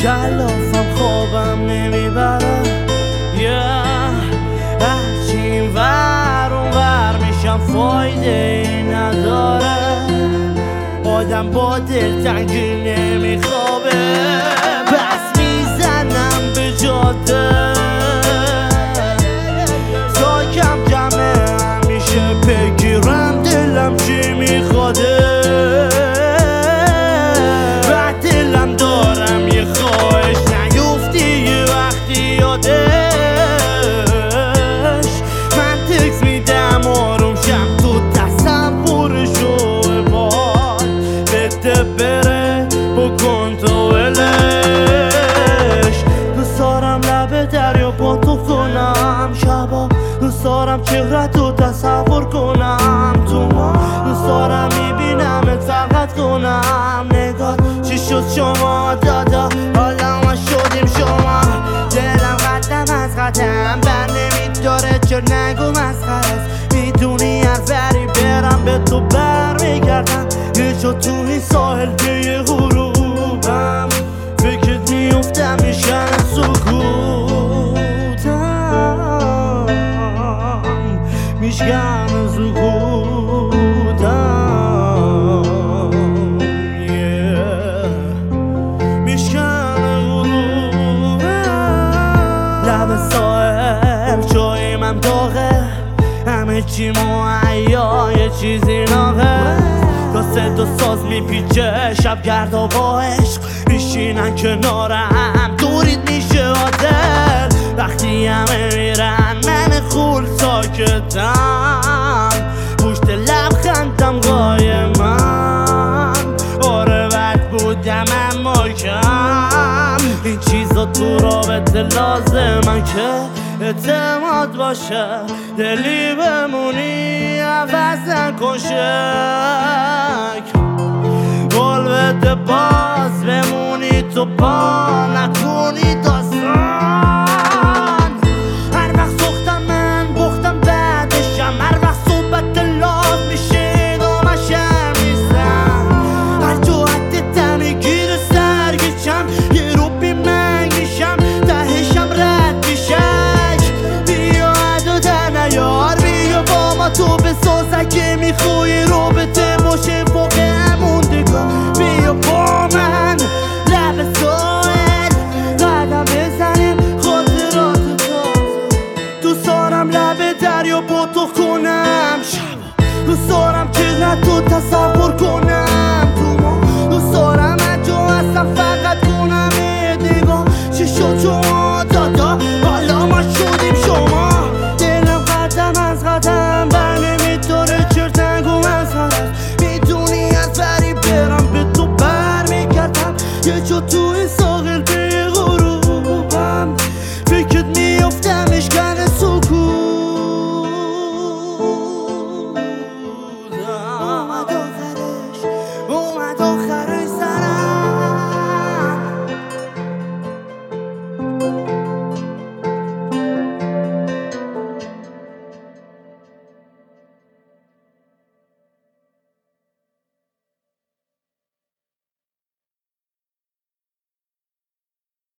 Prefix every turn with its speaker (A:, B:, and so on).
A: کلافم خوابم نمیبره هرچی این ور اون ور میشم فایده ای نداره آدم با دلتنگی نمیخوابه بس میزنم به جاده تا کم کمه همیشه بگیرم دلم چی میخواده و دلم دارم یه خواهش نیفتی یه وقتی یادش من تکس میدم آروم شم تو تصورشو باد بده بره بکن تو ولش دوست دارم لب دریا با تو کنم شبا دوست دارم چهره تو تصور کنم تو ما دوست دارم میبینم فقط کنم نگاه چی شد شما دادا حالا ما شدیم شما دلم قدم از قدم بر نمیداره چه نگو مسخره است میدونی هر وری برم به تو برمیگردم یه جا تو این ساحل پی غروبم فکرت میفتم میشن سکوتم میشگم سکوتم لب ساحل جای من داغه همه چی مهیا یه چیزی ناغه تا صدا ساز میپیچه شب گردا با عشق میشینن کنارم دورید میشه عادل وقتی همه میرن من خول ساکتم پشت لبخندم قایمم آره بد بودم اما کم این چیزا تو رابطه لازمن که اعتماد باشه دلی بمونی عوض نکن شک گل بده باز بمونی تو پا نکنی داستان هر وقت سختم من بختم بعدشم هر وقت صحبت لاز میشه دامشم نیستم هر جوحت تمیگیر سرگیچم یه رو بی منگ میشم تهشم رد میشک بیا عدو در نیار بیا با ما تو بساز اگه میخوای رابطه باشه فوق هموندگاه بیا با من لب ساحل قدم بزنیم خاطرات تازه دوست دارم لب دریا با تو کنم شبا دوست دارم چهره تو تصور کنم تو ما دوست دارم از جو هستم فقط کنم نگاه چی شد شما دادا حالا ما شدیم شما دلم قدم از قدم بر نمیداره چرت نگو مسخره میدونی از بری برم به تو برمیگردم یه جا تو این ساحل